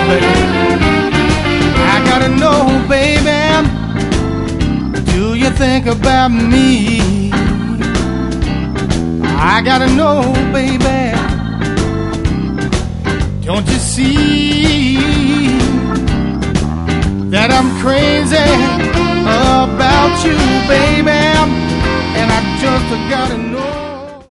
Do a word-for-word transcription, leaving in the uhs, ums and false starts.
baby. I gotta know, baby, do you think about me? I gotta know, baby, don't you see that I'm crazy about you, baby, and I just gotta know.